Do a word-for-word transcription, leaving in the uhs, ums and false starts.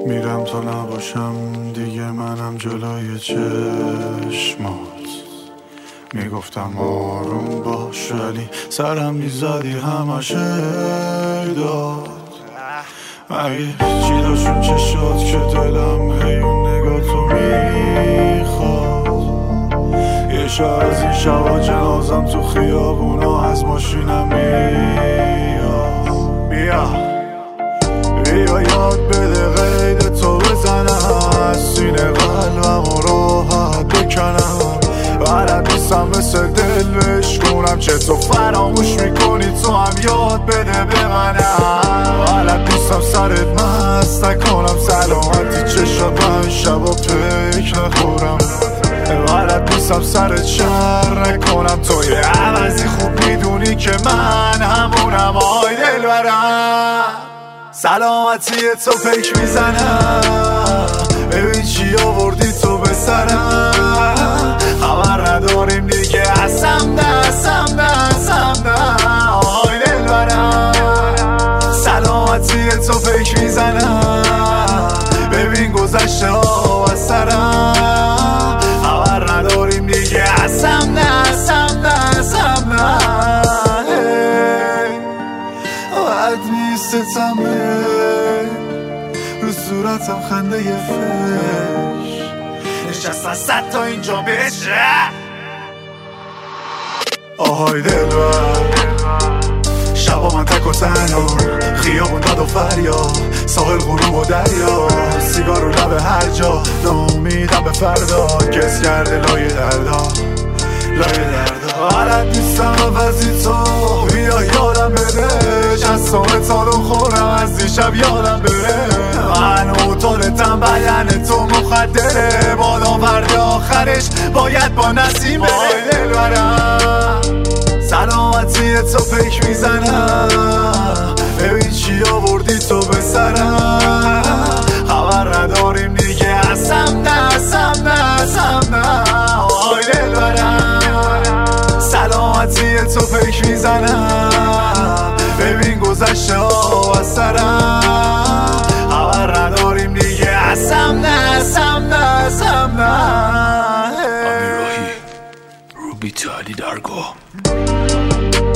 میرم تا نباشم دیگه منم جلوی چشمات. میگفتم آروم باش ولی سرم میزدی همش داد. اگه چی داشون چشات که دلم هیون نگاه تو میخواد. یه شب از این شبا جنازم تو خیابونا از ماشینم میاد. بیا بیا یاد بده قید تو بزنم، از سینه قلبم و راحت بکنم. بلد نیستم مثل دل بشکنم، چطور فراموش میکنی تو هم یاد بده به منم. بلد نیستم سرت مست نکنم، سلامتی چشات من شبا پیک نخورم. بلد نیستم سرت شر نکنم، تو یه عوضی خوب میدونی که من همونم. آی دل برم سلامتی تو پیک میزنم، ببین چی آوردی تو به سرم. خبر نداریم دیگه اصم دستم دستم دستم. آهای دل برم سلامتی تو پیک میزنم، ببین گذشته ها از سرم. خبر نداریم دیگه اصم دستم دستم دستم. بد نیستم رو صورتم خنده یه فش نشستن صد تا اینجا بشه. آهای دلبر شبا من تک و تنها، خیابون داد و فریاد، ساحل غروب و دریا، سیگار و لب هر جا، نامیدم به فردا. کس کرده لای دردا لای دردا. بلد نیستم عوضی تو بیا یادم بده، جسامه تا رو خورم از دیشب یادم بره. من و طولتم بیان تو مخدره، بادام فرد آخرش باید با نسیم بره. آی دل برم سلامتی تو پیک میزنم، ببین چی آوردی تو به سرم. خبر نداریم دیگه اصم دستم دستم دستم. آی دل برم سلامتی تو پیک میزنم، ببین گذشته ها از سرم. خبر نداریم دیگه اصم دستم دستم دستم. امیر راهی روبی علی درگاه.